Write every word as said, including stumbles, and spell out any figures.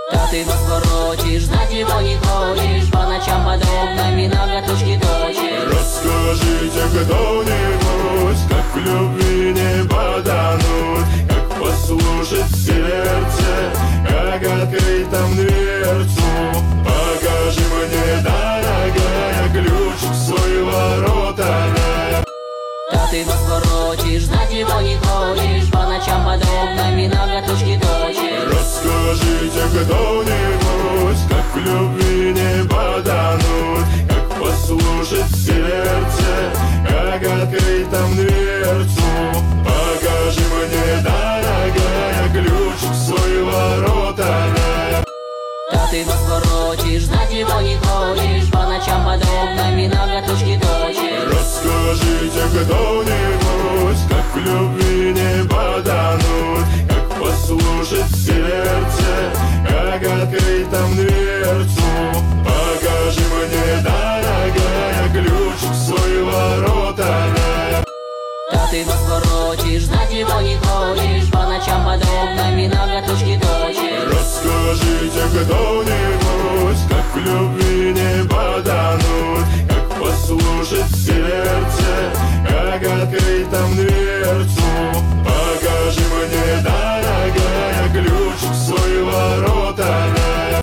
Да ты нас воротишь, знать его не хочешь, по ночам под окнами ноготочки точишь. Расскажите кто-нибудь, как в любви не потонуть, как послушать сердце, как открыть там дверцу. Покажи мне, дорогая, ключ в свои ворота. Да ты нас воротишь, знать его не хочешь, по ночам под окнами ноготочки точишь. Расскажите кто-нибудь, как в любви не потонуть, как послушать сердце, как открыть там дверцу. Покажи мне, дорогая, ключ в свои ворота. Да ты нас воротишь, знать его не хочешь, по ночам под окнами ноготочки точишь. Расскажите кто-нибудь, как в любви не потонуть, как послушать сердце, как открыть там дверцу. Покажи мне, дорогая, ключ в свои ворота. Да ты нас воротишь, знать его не хочешь, по ночам под окнами ноготочки точишь. Расскажите кто-нибудь, как в любви не потонуть, как послушать сердце, как открыть там дверь.